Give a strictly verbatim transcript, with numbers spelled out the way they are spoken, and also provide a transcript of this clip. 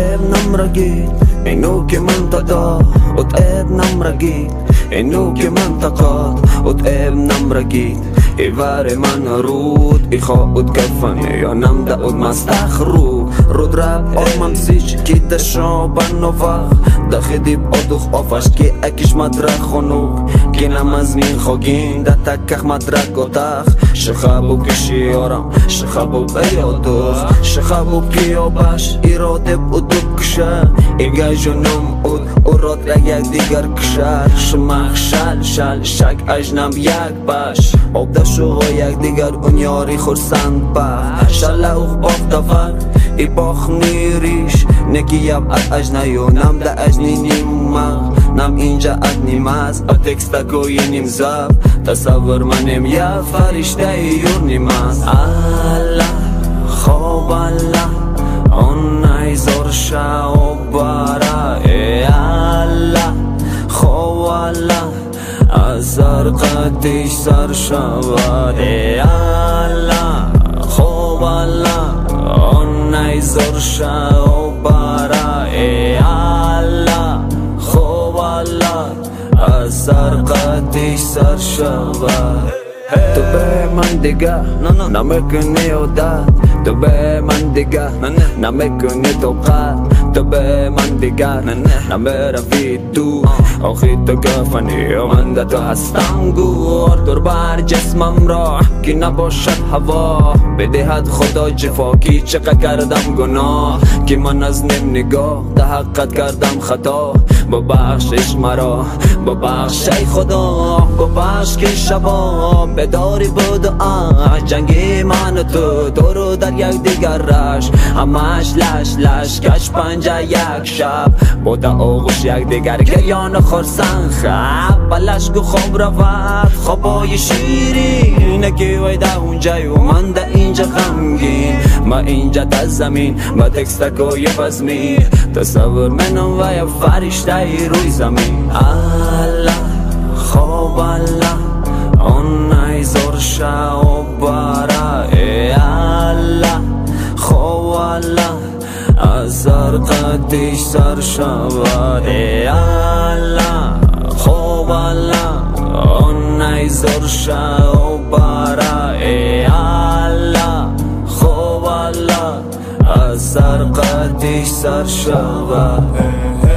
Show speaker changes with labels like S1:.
S1: اب نمرگید اینو که منطقه ات اب نمرگید اینو که منطقات ات اب نمرگید ایوار من رود ایخا ات کفنه یا نمده ات مستخرو رود رب آمم سیچ کی دشا بنوفخ دخیدیب آدوخ آفش کی اکیش مدرخ خونوک کی نمز مین خوگین ده تکخ مدرک و تخ شخبو کشی آرم شخبو بیادوخ شخبو کیا باش ایراده بودو کشه ایگه جنوم اود اوراد را یک دیگر کشر شمخ شل شل شک اجنم یک باش آب دشو یک دیگر اون یاری خورسند بخ شلوخ باخ دفر ای باخ نیریش نکی یب ات اجنیو نم ده اجنی نیمه نم اینجا ات نیمز ات تکستکوی نیم زب تصور منیم یا فرشته یور نیمز الله خواب الله اون ایزار شاو بارا ای الله خواب الله از ارقاتیش سر شود ای الله خواب الله اون ایزار شاو بارا ای الله خواب الله از ارقاتیش سر شود تو به من دیگه نمیکنی عادت تو به من دیگه نمیکنی توقت تو به من دیگه نمیروی تو آخی تو گفنی و من ده تو هستم گور دور بر جسمم را کی نباشد هوا بدهد خدا جفا کی چقدر کردم گناه کی من از نیم نگاه ده حقت کردم خطا ببخشش مرا ببخشی خدا ببخش که شبا بداری بود آه جنگی من و تو تو رو در یک دیگر رش همش لش لش کش پنجه یک شب بوده آغوش یک دیگر گریان خورسن خب بلش گو خواب رفت خوابای شیرین که ویده اونجای و من ده اینجا غمگین ما اینجا تا زمین با تکستکوی بزمی تصور منم و یا فرشته روی زمین الله خواب الله اون ایزار شاو بارا ای الله خواب الله از ارقاتیش سر شود ای الله خواب الله اون ایزار شاو بارا ای الله خواب الله از ارقاتیش سر شود